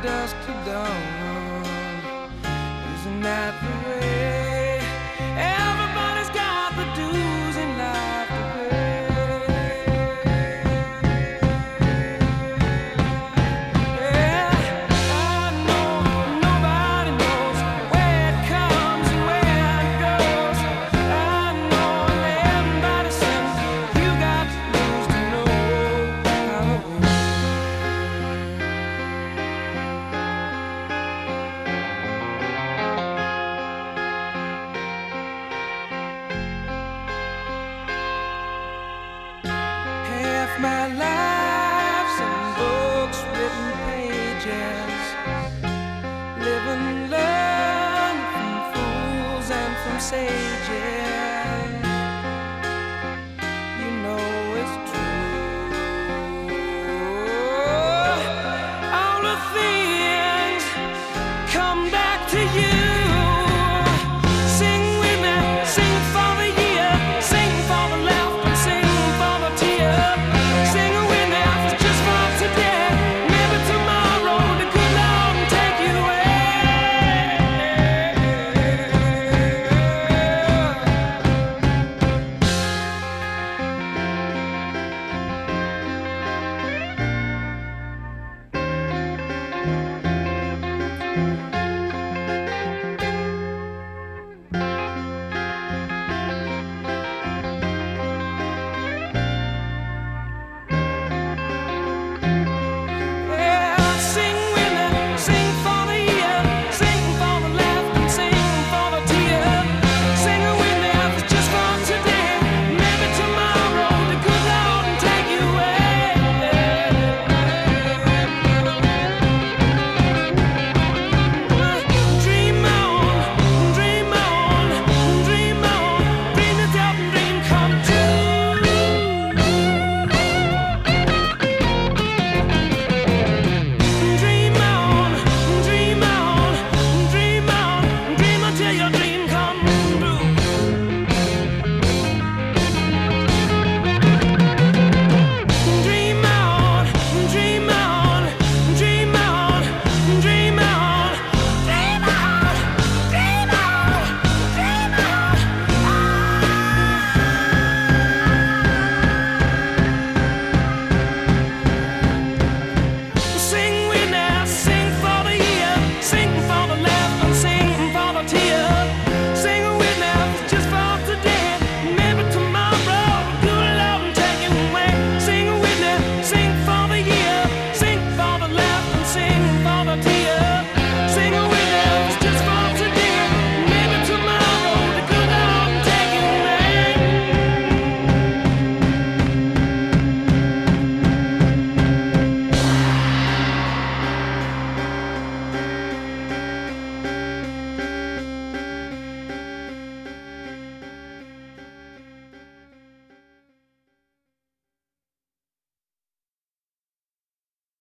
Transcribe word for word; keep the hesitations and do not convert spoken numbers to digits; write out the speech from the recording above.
dusk to dawn. Isn't that the way? Everybody's got the dues in life to pay. Yeah, I know nobody knows where it comes and where it goes. I know everybody sings. You got to lose to know how to win. Half my life's in books, written pages. Live and learn from fools and from sages. You know it's true. All the things come back to you. Sing with me, sing for the year, sing for the laughter, and sing for the tear. Sing with me, it's just for today. Maybe tomorrow the good Lord will take you away. Yeah, sing with me, sing for the year, sing for the laughter, and sing for the tear. Sing with me, it's just for today. Maybe tomorrow the good Lord will take you away. Dream on, dream on, dream on, dream yourself and dream come true. Dream on, dream on, dream on, dream until your dream come true. Dream on, dream on, dream on, dream on, dream on, dream on, dream on. Sing with me, sing for the year, sing for the laughter, and sing for the tear. Sing with me, just for today. Maybe tomorrow the good Lord will take you away. Sing with me, sing for the year, sing for the laughter, and sing for the tear.